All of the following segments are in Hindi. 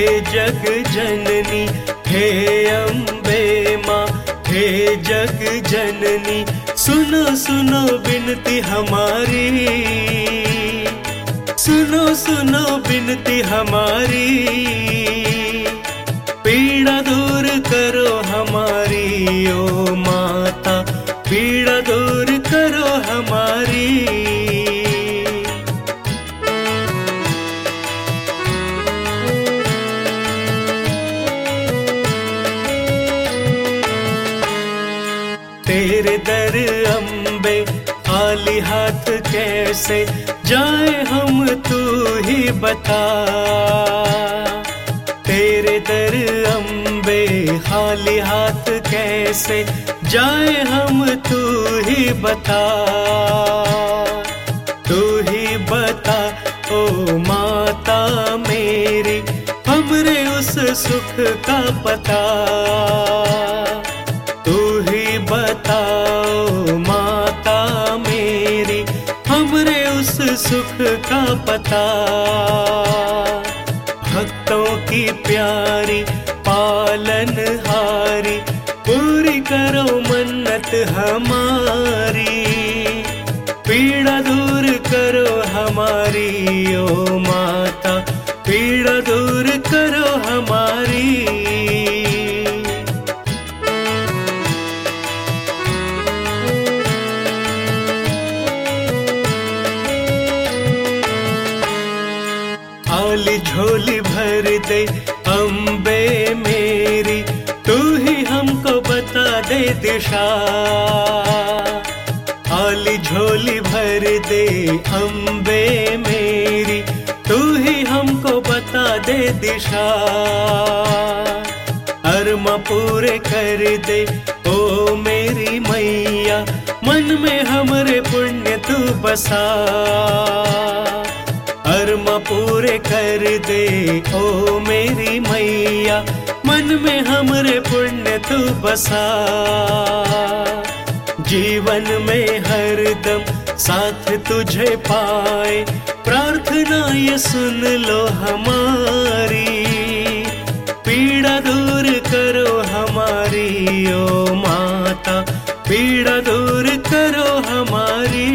जग जननी, हे अम्बे माँ, हे जग जननी, सुनो सुनो बिनती हमारी, सुनो सुनो बिनती हमारी, पीड़ा दूर करो हमारी ओ माता, पीड़ा दूर करो हमारी। तेरे दर अम्बे खाली हाथ कैसे जाए हम, तू ही बता। तेरे दर अम्बे खाली हाथ कैसे जाए हम, तू ही बता। तू ही बता ओ माता मेरी, हमरे उस सुख का पता। तू ही बताओ माता मेरी, हमरे उस सुख का पता। भक्तों की प्यारी पालनहारी, पूरी करो मन्नत हमारी, पीड़ा दूर करो हमारी ओ माता, पीड़ा दूर करो हमारी। थाली झोली भर दे अम्बे मेरी, तू ही हमको बता दे दिशा। थाली झोली भर दे अम्बे मेरी, तू ही हमको बता दे दिशा। अरमा पूरे कर दे ओ मेरी मैया, मन में हमरे पुण्य तू बसा। अरमा पूरे कर दे ओ मेरी मैया, मन में हमरे पुण्य तू बसा। जीवन में हरदम साथ तुझे पाए, प्रार्थना ये सुन लो हमारी, पीड़ा दूर करो हमारी ओ माता, पीड़ा दूर करो हमारी।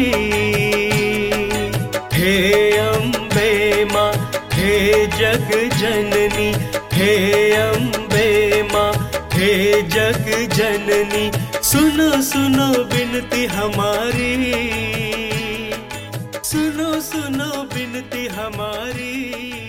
हे अम्बे माँ, हे जग जननी, हे अम्बे माँ, हे जग जननी, सुनो सुनो बिनती हमारी, सुनो सुनो बिनती हमारी।